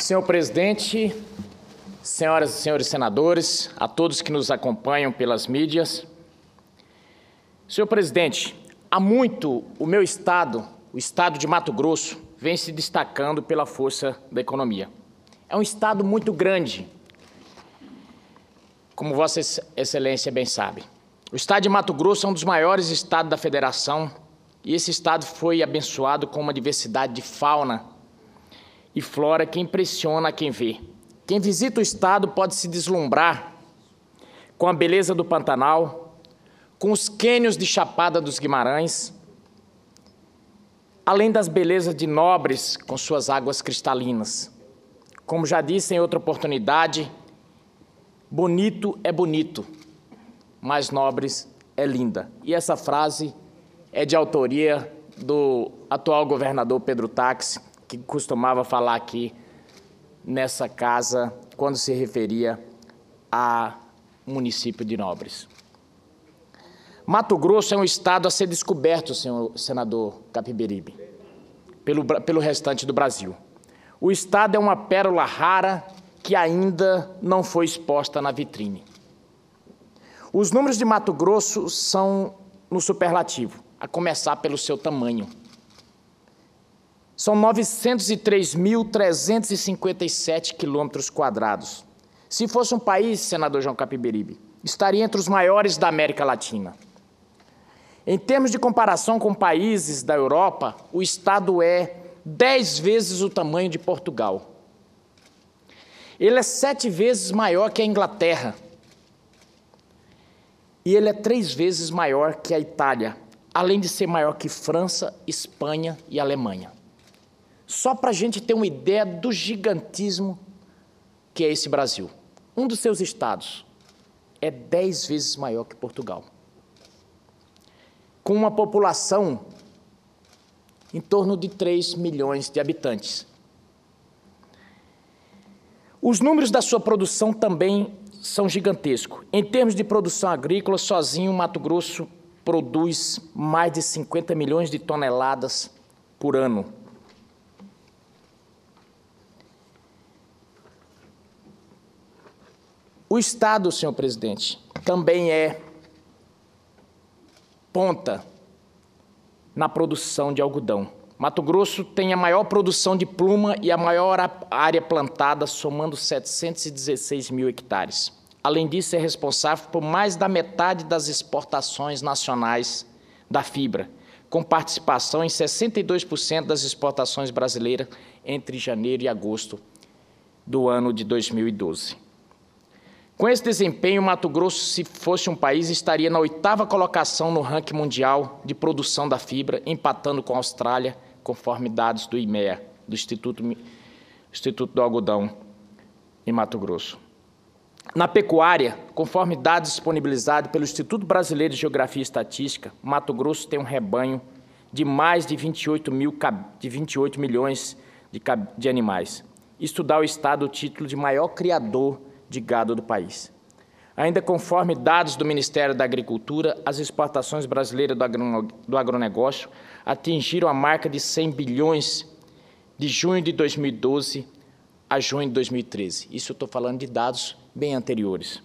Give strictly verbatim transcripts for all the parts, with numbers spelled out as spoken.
Senhor presidente, senhoras e senhores senadores, a todos que nos acompanham pelas mídias. Senhor presidente, há muito o meu estado, o estado de Mato Grosso, vem se destacando pela força da economia. É um estado muito grande, como Vossa Excelência bem sabe. O estado de Mato Grosso é um dos maiores estados da federação e esse estado foi abençoado com uma diversidade de fauna e flora que impressiona quem vê. Quem visita o estado pode se deslumbrar com a beleza do Pantanal, com os cânions de Chapada dos Guimarães, além das belezas de Nobres com suas águas cristalinas. Como já disse em outra oportunidade, bonito é bonito, mas Nobres é linda. E essa frase é de autoria do atual governador Pedro Táxi, que costumava falar aqui nessa casa quando se referia ao município de Nobres. Mato Grosso é um estado a ser descoberto, senhor senador Capiberibe, pelo, pelo restante do Brasil. O estado é uma pérola rara que ainda não foi exposta na vitrine. Os números de Mato Grosso são no superlativo, a começar pelo seu tamanho. São novecentos e três mil trezentos e cinquenta e sete quilômetros quadrados. Se fosse um país, senador João Capiberibe, estaria entre os maiores da América Latina. Em termos de comparação com países da Europa, o estado é dez vezes o tamanho de Portugal. Ele é sete vezes maior que a Inglaterra. E ele é três vezes maior que a Itália, além de ser maior que França, Espanha e Alemanha. Só para a gente ter uma ideia do gigantismo que é esse Brasil. Um dos seus estados é dez vezes maior que Portugal, com uma população em torno de três milhões de habitantes. Os números da sua produção também são gigantescos. Em termos de produção agrícola, sozinho, Mato Grosso produz mais de cinquenta milhões de toneladas por ano. O estado, senhor presidente, também é ponta na produção de algodão. Mato Grosso tem a maior produção de pluma e a maior área plantada, somando setecentos e dezesseis mil hectares. Além disso, é responsável por mais da metade das exportações nacionais da fibra, com participação em sessenta e dois por cento das exportações brasileiras entre janeiro e agosto do ano de dois mil e doze. Com esse desempenho, Mato Grosso, se fosse um país, estaria na oitava colocação no ranking mundial de produção da fibra, empatando com a Austrália, conforme dados do I M E A, do Instituto, Instituto do Algodão, em Mato Grosso. Na pecuária, conforme dados disponibilizados pelo Instituto Brasileiro de Geografia e Estatística, Mato Grosso tem um rebanho de mais de vinte e oito, mil, de vinte e oito milhões de, de animais. Isso dá ao estado o título de maior criador de gado do país. Ainda conforme dados do Ministério da Agricultura, as exportações brasileiras do agronegócio atingiram a marca de cem bilhões de junho de dois mil e doze a junho de dois mil e treze. Isso eu estou falando de dados bem anteriores.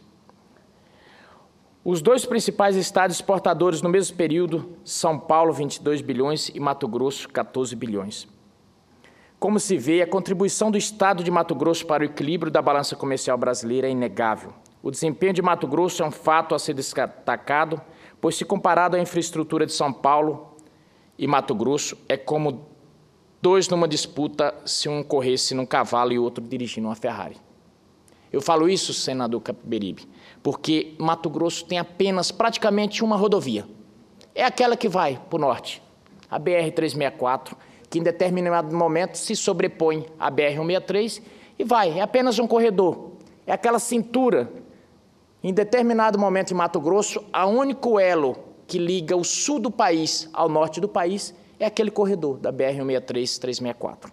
Os dois principais estados exportadores no mesmo período, São Paulo, vinte e dois bilhões, e Mato Grosso, quatorze bilhões. Como se vê, a contribuição do estado de Mato Grosso para o equilíbrio da balança comercial brasileira é inegável. O desempenho de Mato Grosso é um fato a ser destacado, pois, se comparado à infraestrutura de São Paulo e Mato Grosso, é como dois numa disputa se um corresse num cavalo e o outro dirigindo uma Ferrari. Eu falo isso, senador Capiberibe, porque Mato Grosso tem apenas praticamente uma rodovia. É aquela que vai para o norte, a B R trezentos e sessenta e quatro, que em determinado momento se sobrepõe à B R cento e sessenta e três e vai, é apenas um corredor. É aquela cintura, em determinado momento em Mato Grosso, o único elo que liga o sul do país ao norte do país é aquele corredor da B R cento e sessenta e três, trezentos e sessenta e quatro.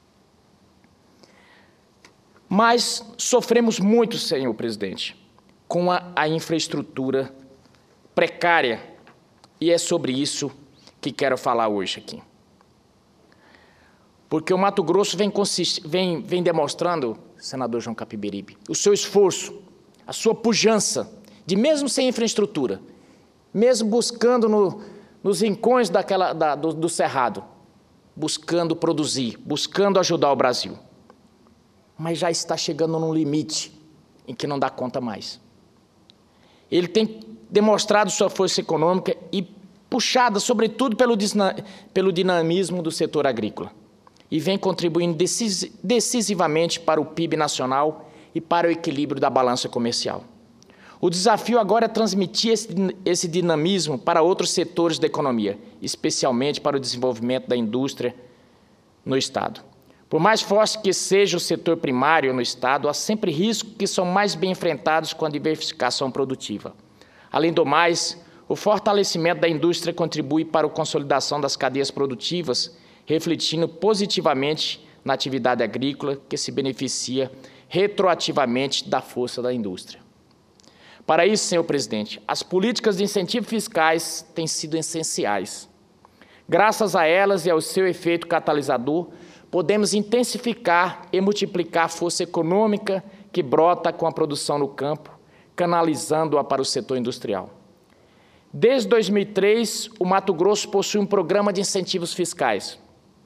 Mas sofremos muito, senhor presidente, com a, a infraestrutura precária, e é sobre isso que quero falar hoje aqui. porque o Mato Grosso vem, consist... vem, vem demonstrando, senador João Capiberibe, o seu esforço, a sua pujança, de mesmo sem infraestrutura, mesmo buscando no, nos rincões daquela, da, do, do Cerrado, buscando produzir, buscando ajudar o Brasil. Mas já está chegando num limite em que não dá conta mais. Ele tem demonstrado sua força econômica e puxada, sobretudo, pelo, pelo dinamismo do setor agrícola, e vem contribuindo decis, decisivamente para o P I B nacional e para o equilíbrio da balança comercial. O desafio agora é transmitir esse, esse dinamismo para outros setores da economia, especialmente para o desenvolvimento da indústria no Estado. Por mais forte que seja o setor primário no Estado, há sempre riscos que são mais bem enfrentados com a diversificação produtiva. Além do mais, o fortalecimento da indústria contribui para a consolidação das cadeias produtivas, refletindo positivamente na atividade agrícola, que se beneficia retroativamente da força da indústria. Para isso, senhor presidente, as políticas de incentivo fiscais têm sido essenciais. Graças a elas e ao seu efeito catalisador, podemos intensificar e multiplicar a força econômica que brota com a produção no campo, canalizando-a para o setor industrial. Desde dois mil e três, o Mato Grosso possui um programa de incentivos fiscais,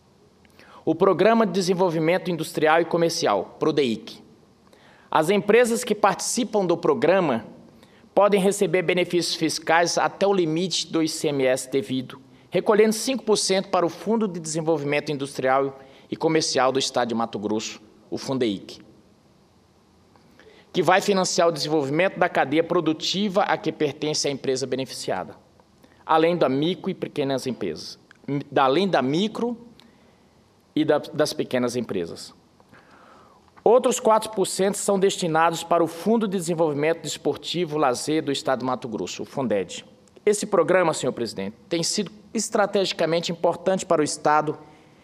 o Programa de Desenvolvimento Industrial e Comercial, PRODEIC. As empresas que participam do programa podem receber benefícios fiscais até o limite do I C M S devido, recolhendo cinco por cento para o Fundo de Desenvolvimento Industrial e Comercial do Estado de Mato Grosso, o FUNDEIC, que vai financiar o desenvolvimento da cadeia produtiva a que pertence a empresa beneficiada, além da micro e pequenas empresas, além da micro e da, das pequenas empresas. Outros quatro por cento são destinados para o Fundo de Desenvolvimento Desportivo e Lazer do Estado de Mato Grosso, o FUNDED. Esse programa, senhor presidente, tem sido estrategicamente importante para o Estado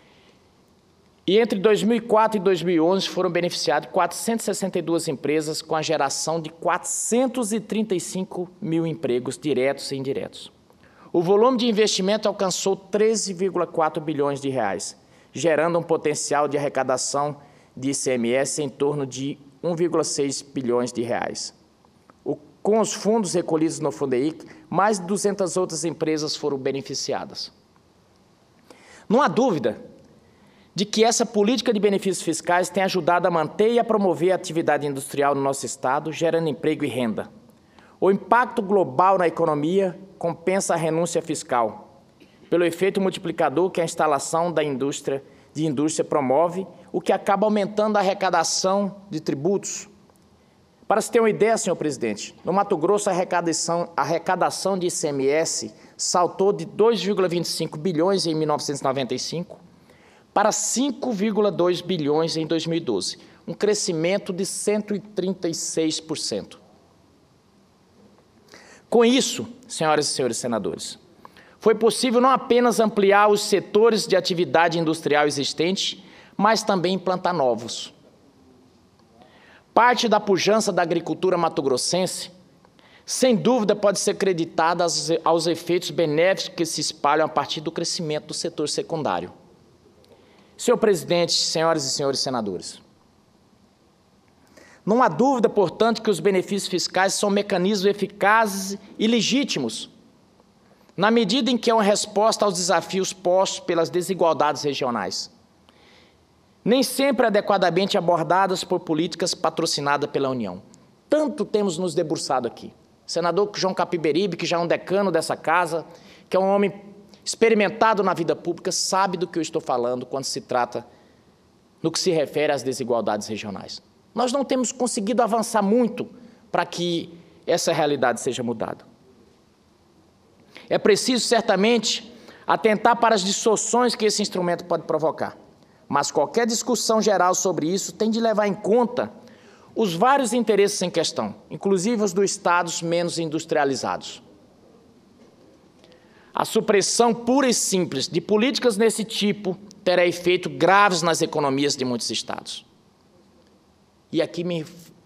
e entre dois mil e quatro e dois mil e onze foram beneficiadas quatrocentas e sessenta e duas empresas com a geração de quatrocentos e trinta e cinco mil empregos diretos e indiretos. O volume de investimento alcançou treze vírgula quatro bilhões de reais, gerando um potencial de arrecadação de I C M S em torno de um vírgula seis bilhões de reais. O, com os fundos recolhidos no FUNDEIC, mais de duzentas outras empresas foram beneficiadas. Não há dúvida de que essa política de benefícios fiscais tem ajudado a manter e a promover a atividade industrial no nosso Estado, gerando emprego e renda. O impacto global na economia compensa a renúncia fiscal, pelo efeito multiplicador que a instalação da indústria, de indústria promove, o que acaba aumentando a arrecadação de tributos. Para se ter uma ideia, senhor presidente, no Mato Grosso a arrecadação, a arrecadação de I C M S saltou de dois vírgula vinte e cinco bilhões em mil novecentos e noventa e cinco para cinco vírgula dois bilhões em dois mil e doze, um crescimento de cento e trinta e seis por cento. Com isso, senhoras e senhores senadores, foi possível não apenas ampliar os setores de atividade industrial existente, mas também implantar novos. Parte da pujança da agricultura mato-grossense, sem dúvida, pode ser creditada aos, aos efeitos benéficos que se espalham a partir do crescimento do setor secundário. Senhor presidente, senhoras e senhores senadores, não há dúvida, portanto, que os benefícios fiscais são mecanismos eficazes e legítimos, na medida em que é uma resposta aos desafios postos pelas desigualdades regionais, nem sempre adequadamente abordadas por políticas patrocinadas pela União. Tanto temos nos debruçado aqui. O senador João Capiberibe, que já é um decano dessa casa, que é um homem experimentado na vida pública, sabe do que eu estou falando quando se trata, no que se refere às desigualdades regionais. Nós não temos conseguido avançar muito para que essa realidade seja mudada. É preciso, certamente, atentar para as distorções que esse instrumento pode provocar, mas qualquer discussão geral sobre isso tem de levar em conta os vários interesses em questão, inclusive os dos estados menos industrializados. A supressão pura e simples de políticas desse tipo terá efeitos graves nas economias de muitos estados. E aqui me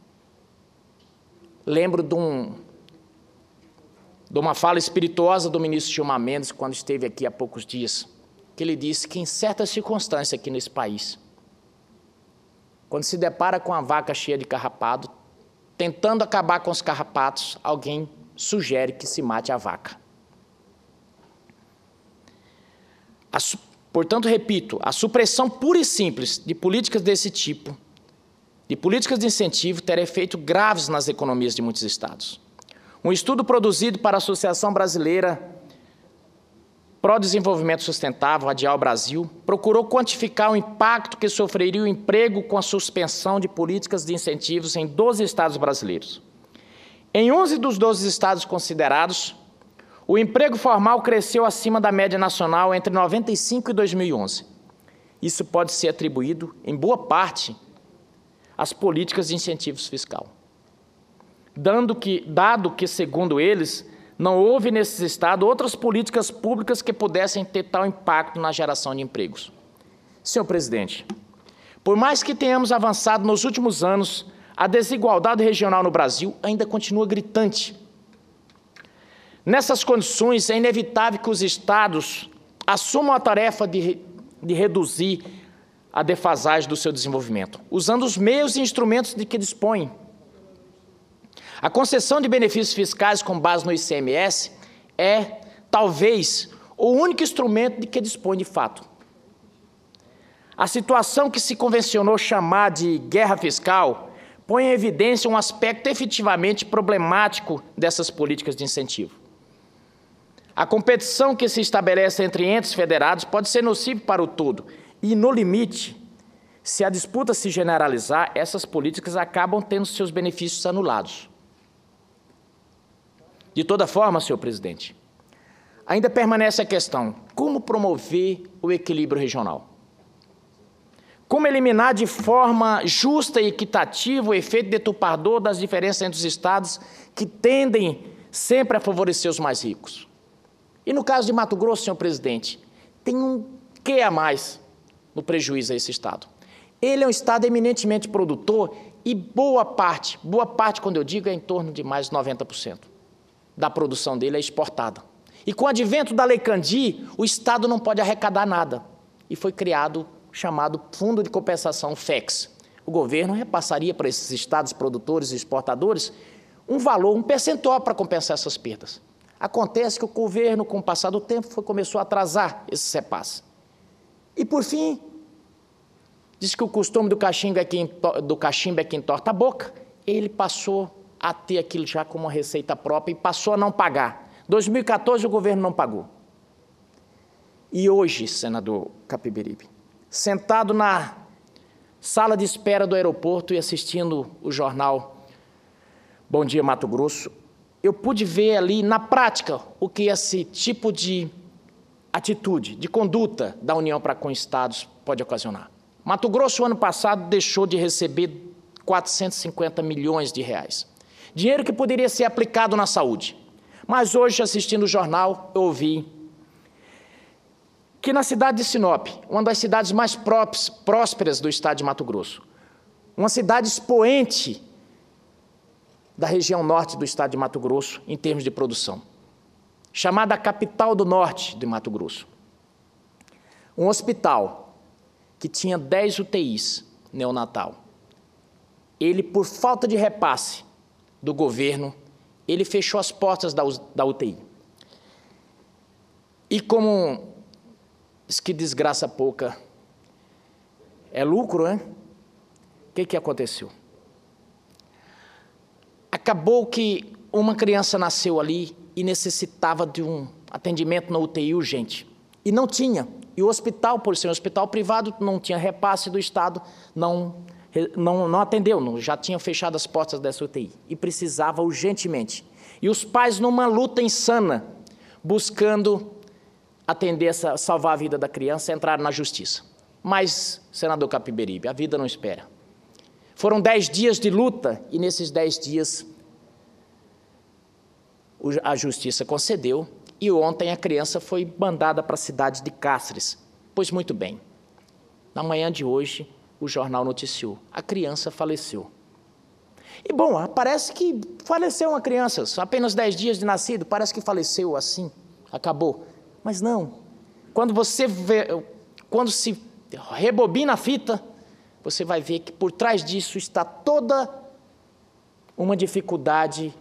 lembro de, um, de uma fala espirituosa do ministro Gilmar Mendes, quando esteve aqui há poucos dias, que ele disse que em certas circunstâncias aqui nesse país, quando se depara com a vaca cheia de carrapato, tentando acabar com os carrapatos, alguém sugere que se mate a vaca. A, portanto, repito, a supressão pura e simples de políticas desse tipo, de políticas de incentivo, terá efeitos graves nas economias de muitos estados. Um estudo produzido para a Associação Brasileira Pro Desenvolvimento Sustentável, a ADIAL Brasil, procurou quantificar o impacto que sofreria o emprego com a suspensão de políticas de incentivos em doze estados brasileiros. Em onze dos doze estados considerados, o emprego formal cresceu acima da média nacional entre noventa e cinco e dois mil e onze. Isso pode ser atribuído, em boa parte, às políticas de incentivos fiscal. Dando que, dado que, segundo eles, não houve nesses estados outras políticas públicas que pudessem ter tal impacto na geração de empregos. Senhor presidente, por mais que tenhamos avançado nos últimos anos, a desigualdade regional no Brasil ainda continua gritante. Nessas condições, é inevitável que os estados assumam a tarefa de, de reduzir a defasagem do seu desenvolvimento, usando os meios e instrumentos de que dispõem. A concessão de benefícios fiscais com base no I C M S é, talvez, o único instrumento de que dispõe de fato. A situação que se convencionou chamar de guerra fiscal põe em evidência um aspecto efetivamente problemático dessas políticas de incentivo. A competição que se estabelece entre entes federados pode ser nociva para o todo e, no limite, se a disputa se generalizar, essas políticas acabam tendo seus benefícios anulados. De toda forma, senhor presidente, ainda permanece a questão: como promover o equilíbrio regional? Como eliminar de forma justa e equitativa o efeito deturpador das diferenças entre os estados que tendem sempre a favorecer os mais ricos? E no caso de Mato Grosso, senhor presidente, tem um quê a mais no prejuízo a esse estado. Ele é um estado eminentemente produtor e boa parte, boa parte, quando eu digo, é em torno de mais de noventa por cento da produção dele é exportada. E com o advento da Lei Candir, o estado não pode arrecadar nada. E foi criado o chamado Fundo de Compensação FEX. O governo repassaria para esses estados produtores e exportadores um valor, um percentual para compensar essas perdas. Acontece que o governo, com o passar do tempo, foi, começou a atrasar esse repasse. E, por fim, diz que o costume do cachimbo é quem, do cachimbo é quem torta a boca, ele passou a ter aquilo já como uma receita própria e passou a não pagar. Em dois mil e quatorze, o governo não pagou. E hoje, senador Capiberibe, sentado na sala de espera do aeroporto e assistindo o jornal Bom Dia Mato Grosso, eu pude ver ali, na prática, o que esse tipo de atitude, de conduta da União para com estados pode ocasionar. Mato Grosso, ano passado, deixou de receber quatrocentos e cinquenta milhões de reais. Dinheiro que poderia ser aplicado na saúde. Mas hoje, assistindo o jornal, eu ouvi que na cidade de Sinop, uma das cidades mais prósperas do estado de Mato Grosso, uma cidade expoente da região norte do estado de Mato Grosso em termos de produção, chamada capital do norte de Mato Grosso, um hospital que tinha dez U T Is neonatal, ele, por falta de repasse do governo, ele fechou as portas da, da U T I. E como diz que desgraça pouca é lucro, né? O que, que aconteceu? Acabou que uma criança nasceu ali e necessitava de um atendimento na U T I urgente. E não tinha. E o hospital, por ser um hospital privado, não tinha repasse do Estado, não, não, não atendeu, não, já tinha fechado as portas dessa U T I. E precisava urgentemente. E os pais, numa luta insana, buscando atender, essa, salvar a vida da criança, entraram na justiça. Mas, senador Capiberibe, a vida não espera. Foram dez dias de luta e, nesses dez dias, a justiça concedeu e ontem a criança foi mandada para a cidade de Cáceres. Pois muito bem, na manhã de hoje, o jornal noticiou, a criança faleceu. E, bom, parece que faleceu uma criança, apenas dez dias de nascido, parece que faleceu assim, acabou. Mas não, quando você vê, quando se rebobina a fita, você vai ver que por trás disso está toda uma dificuldade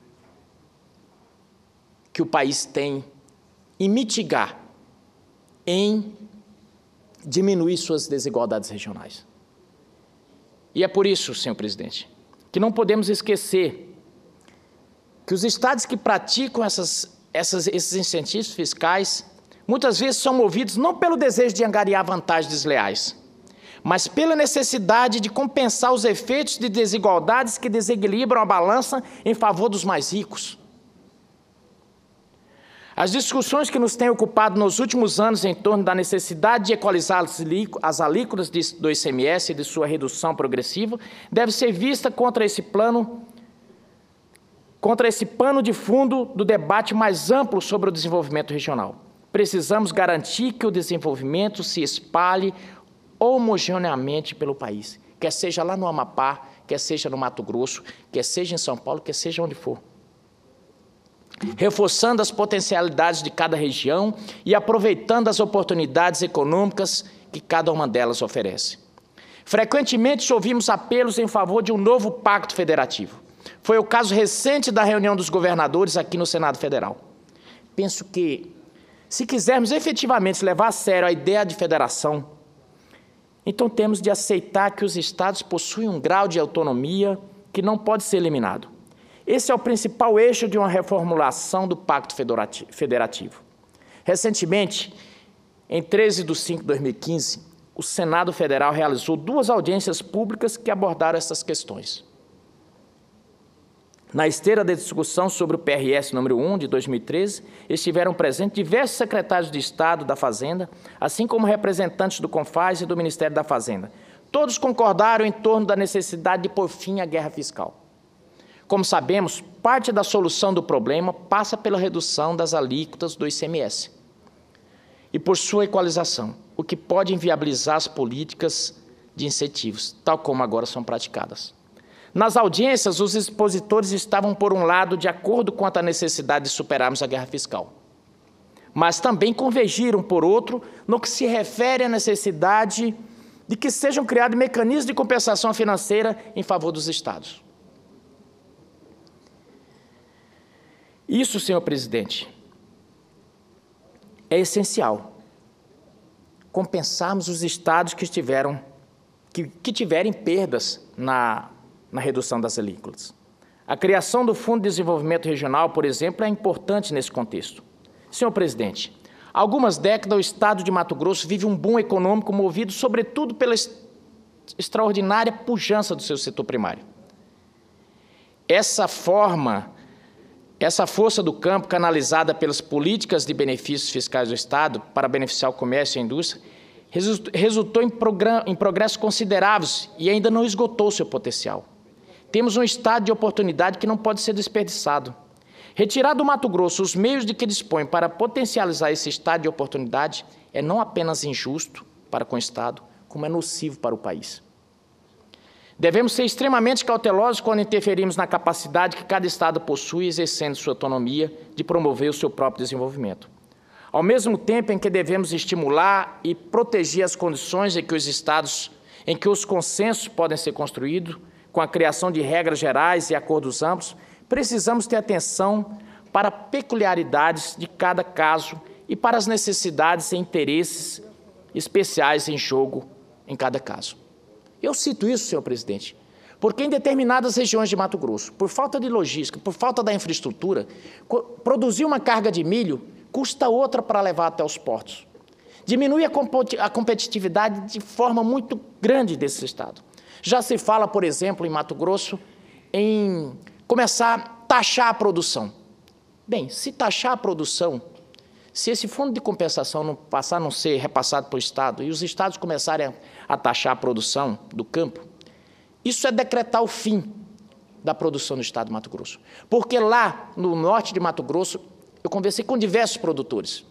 que o país tem em mitigar, em diminuir suas desigualdades regionais. E é por isso, senhor presidente, que não podemos esquecer que os estados que praticam essas, essas, esses incentivos fiscais, muitas vezes são movidos não pelo desejo de angariar vantagens desleais, mas pela necessidade de compensar os efeitos de desigualdades que desequilibram a balança em favor dos mais ricos. As discussões que nos têm ocupado nos últimos anos em torno da necessidade de equalizar as alíquotas do I C M S e de sua redução progressiva deve ser vista contra esse plano, contra esse pano de fundo do debate mais amplo sobre o desenvolvimento regional. Precisamos garantir que o desenvolvimento se espalhe homogeneamente pelo país, quer seja lá no Amapá, quer seja no Mato Grosso, quer seja em São Paulo, quer seja onde for. Reforçando as potencialidades de cada região e aproveitando as oportunidades econômicas que cada uma delas oferece. Frequentemente ouvimos apelos em favor de um novo pacto federativo. Foi o caso recente da reunião dos governadores aqui no Senado Federal. Penso que, se quisermos efetivamente levar a sério a ideia de federação, então temos de aceitar que os estados possuem um grau de autonomia que não pode ser eliminado. Esse é o principal eixo de uma reformulação do Pacto Federativo. Recentemente, em treze de cinco de dois mil e quinze, o Senado Federal realizou duas audiências públicas que abordaram essas questões. Na esteira da discussão sobre o P R S número um de dois mil e treze, estiveram presentes diversos secretários de Estado da Fazenda, assim como representantes do CONFAS e do Ministério da Fazenda. Todos concordaram em torno da necessidade de pôr fim à guerra fiscal. Como sabemos, parte da solução do problema passa pela redução das alíquotas do I C M S e por sua equalização, o que pode inviabilizar as políticas de incentivos, tal como agora são praticadas. Nas audiências, os expositores estavam, por um lado, de acordo quanto à necessidade de superarmos a guerra fiscal, mas também convergiram, por outro, no que se refere à necessidade de que sejam criados mecanismos de compensação financeira em favor dos estados. Isso, senhor presidente, é essencial. Compensarmos os estados que, estiveram, que, que tiverem perdas na, na redução das alíquotas. A criação do Fundo de Desenvolvimento Regional, por exemplo, é importante nesse contexto. Senhor presidente, há algumas décadas o estado de Mato Grosso vive um boom econômico movido, sobretudo, pela extraordinária pujança do seu setor primário. Essa forma... Essa força do campo, canalizada pelas políticas de benefícios fiscais do Estado para beneficiar o comércio e a indústria, resultou em, em progressos consideráveis e ainda não esgotou seu potencial. Temos um estado de oportunidade que não pode ser desperdiçado. Retirar do Mato Grosso os meios de que dispõe para potencializar esse estado de oportunidade é não apenas injusto para com o Estado, como é nocivo para o país. Devemos ser extremamente cautelosos quando interferimos na capacidade que cada estado possui, exercendo sua autonomia de promover o seu próprio desenvolvimento. Ao mesmo tempo em que devemos estimular e proteger as condições em que os estados, em que os consensos podem ser construídos, com a criação de regras gerais e acordos amplos, precisamos ter atenção para peculiaridades de cada caso e para as necessidades e interesses especiais em jogo em cada caso. Eu cito isso, senhor presidente, porque em determinadas regiões de Mato Grosso, por falta de logística, por falta da infraestrutura, produzir uma carga de milho custa outra para levar até os portos. Diminui a competitividade de forma muito grande desse estado. Já se fala, por exemplo, em Mato Grosso, em começar a taxar a produção. Bem, se taxar a produção, se esse fundo de compensação não passar a não ser repassado para o Estado e os estados começarem a, a taxar a produção do campo, isso é decretar o fim da produção do Estado de Mato Grosso. Porque lá, no norte de Mato Grosso, eu conversei com diversos produtores.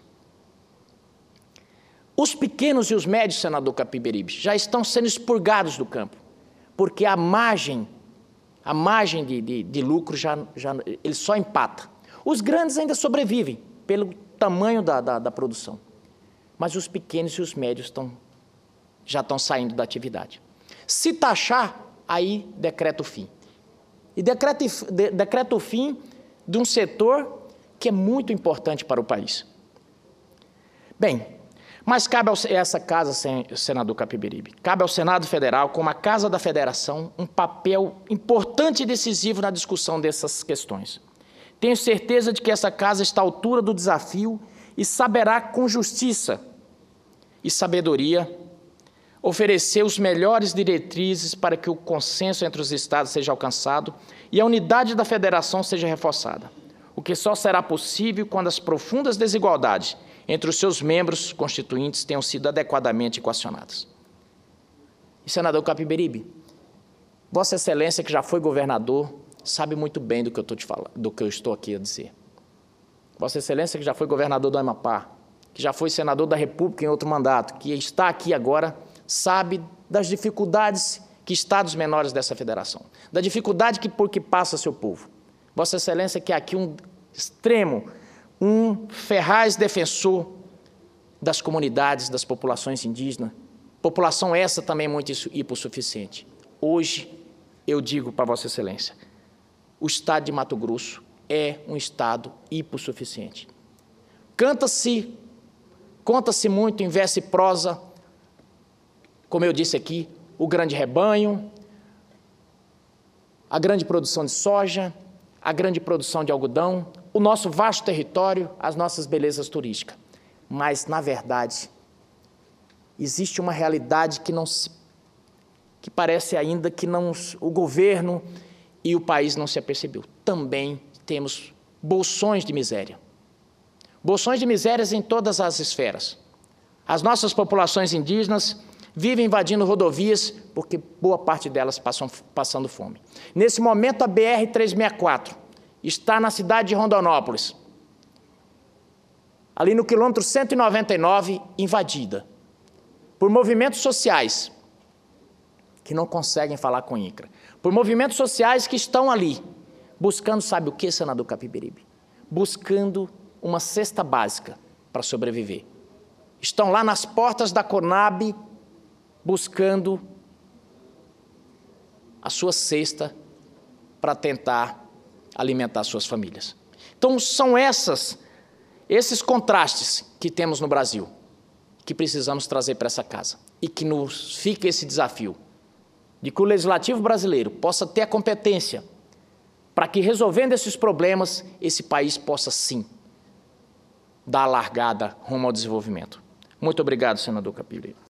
Os pequenos e os médios, senador Capiberibe, já estão sendo expurgados do campo, porque a margem, a margem de, de, de lucro já, já ele só empata. Os grandes ainda sobrevivem pelo tamanho da, da, da produção. mas os pequenos e os médios estão, já estão saindo da atividade. Se taxar, aí decreta o fim. E decreta, de, decreta o fim de um setor que é muito importante para o país. Bem, mas cabe a essa casa, senador Capiberibe, cabe ao Senado Federal, como a Casa da Federação, um papel importante e decisivo na discussão dessas questões. Tenho certeza de que essa casa está à altura do desafio e saberá, com justiça e sabedoria, oferecer os melhores diretrizes para que o consenso entre os Estados seja alcançado e a unidade da Federação seja reforçada, o que só será possível quando as profundas desigualdades entre os seus membros constituintes tenham sido adequadamente equacionadas. E, senador Capiberibe, Vossa Excelência, que já foi governador, sabe muito bem do que eu, tô te falando, do que eu estou aqui a dizer. Vossa Excelência, que já foi governador do Amapá, que já foi senador da República em outro mandato, que está aqui agora, sabe das dificuldades que estados menores dessa federação, da dificuldade que, por que passa seu povo. Vossa Excelência, que é aqui um extremo, um ferraz defensor das comunidades, das populações indígenas, população essa também muito hipossuficiente. Hoje, eu digo para Vossa Excelência, o estado de Mato Grosso é um estado hipossuficiente. Canta-se, conta-se muito em verso e prosa, como eu disse aqui, o grande rebanho, a grande produção de soja, a grande produção de algodão, o nosso vasto território, as nossas belezas turísticas. Mas, na verdade, existe uma realidade que, não se, que parece ainda que não, o governo e o país não se apercebeu. Também temos bolsões de miséria. Bolsões de misérias em todas as esferas. As nossas populações indígenas vivem invadindo rodovias porque boa parte delas passam passando fome. Nesse momento, a B R trezentos e sessenta e quatro está na cidade de Rondonópolis, ali no quilômetro cento e noventa e nove, invadida por movimentos sociais que não conseguem falar com o INCRA, por movimentos sociais que estão ali, buscando, sabe o que, senador Capiberibe? Buscando uma cesta básica para sobreviver. Estão lá nas portas da CONAB, buscando a sua cesta para tentar alimentar suas famílias. Então, são essas, esses contrastes que temos no Brasil, que precisamos trazer para essa casa, e que nos fica esse desafio de que o Legislativo brasileiro possa ter a competência para que, resolvendo esses problemas, esse país possa, sim, dar a largada rumo ao desenvolvimento. Muito obrigado, senador Capiberibe.